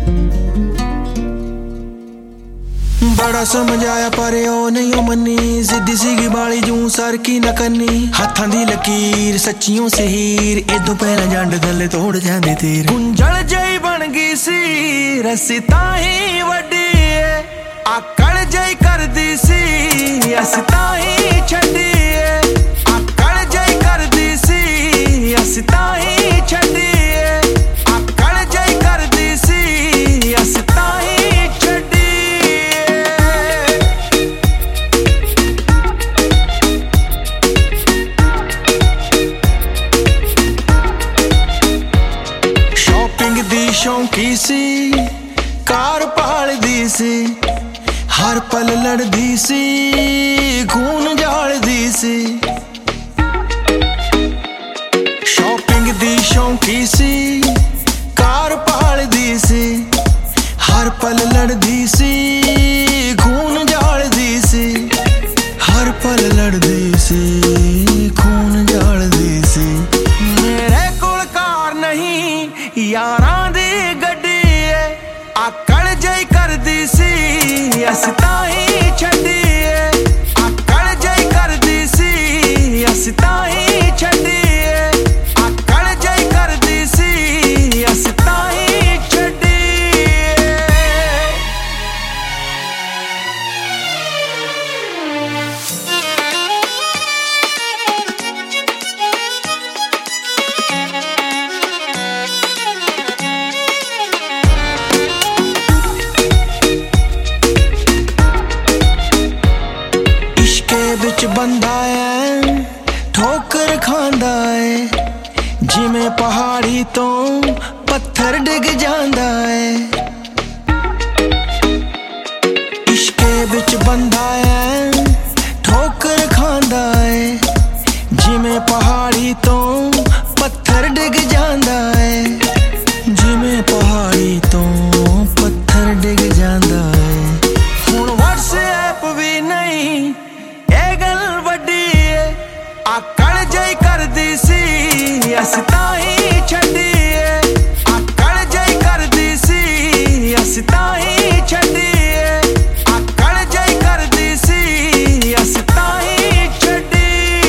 बड़ा समझाया पर ओ नहीं ओ मनी सीधी सीगी बाली जूं सर की न करनी हाथां दी लकीर सच्चियों से हीर इदों पहला जंड थल्ले तोड़ जांदे तीर गुंजल जई बन गई सी रस्सी ताही वड्डी आकड़ जई कर दी सी अस ताही छड्डी आकड़ जई कर दी सी अस ताही छड्डी आकड़ जई कर दी सी अस ताही छड्डी शॉपिंग दी शौकी सी कार पालदी सी हर पल लड़दी सी खून जालदी सी शॉपिंग दी शौकी सी कार पालदी सी हर पल लड़दी सी खून जालदी सी हर पल लड़दी सी खून जालदी सी मेरे कोल कार नहीं यारां दी गड्डी आकड़ जई करदी सी अस ताही छड्डी आकड़ जई करदी सी अस ताही छड्डी आकड़ जई करदी सी अस ताही छड्डी विच बंदा है ठोकर खांदा है जिमें पहाड़ी तो पत्थर डिग जांदा है इश्के विच बंदा है ठोकर खांदा है जिमें पहाड़ी तो पत्थर डिग जांदा है जिमें पहाड़ी तो पत्थर डिग जांदा है हुण व्हाट्सएप भी नहीं आकड़ जई करदी सी अस ताही छड्डी आकड़ जई करदी सी अस ताही छड्डी आकड़ जई करदी सी अस ताही छड्डी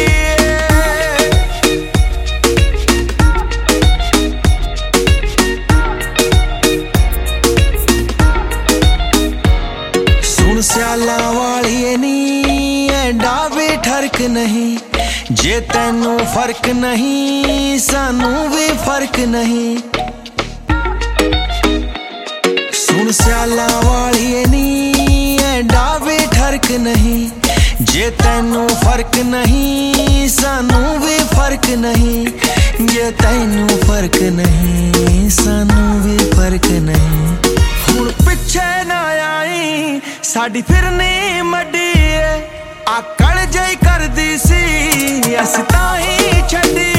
सुन स्याला वाली नी एडा भी ठरक नहीं जे तैनू फर्क नहीं सानू भी फर्क नहीं सुन स्याला वाली नी एडा भी ठरक नहीं जे तैनू फर्क नहीं सानू भी फर्क नहीं जे तैनू फर्क नहीं सानू भी फर्क नहीं हुण पिछे ना आई साडी फिरनी मड्डी आकड़ जई करदी सी अस ताही छड्डी